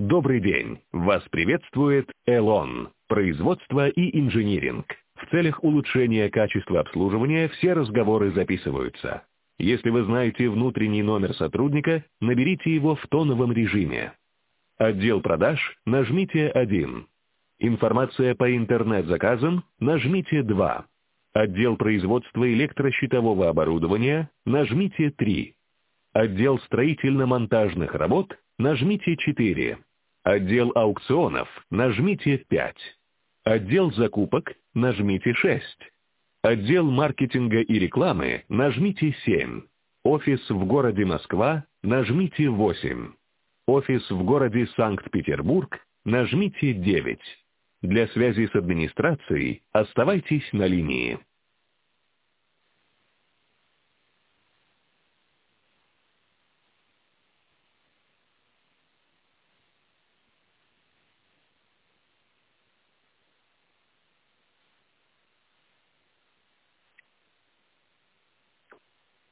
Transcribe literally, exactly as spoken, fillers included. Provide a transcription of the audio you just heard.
Добрый день! Вас приветствует Элон, производство и инжиниринг. В целях улучшения качества обслуживания все разговоры записываются. Если вы знаете внутренний номер сотрудника, наберите его в тоновом режиме. Отдел продаж, нажмите один. Информация по интернет-заказам, нажмите два. Отдел производства электрощитового оборудования, нажмите три. Отдел строительно-монтажных работ, нажмите четыре. Отдел аукционов, нажмите пять. Отдел закупок, нажмите шесть. Отдел маркетинга и рекламы, нажмите семь. Офис в городе Москва, нажмите восемь. Офис в городе Санкт-Петербург, нажмите девять. Для связи с администрацией оставайтесь на линии.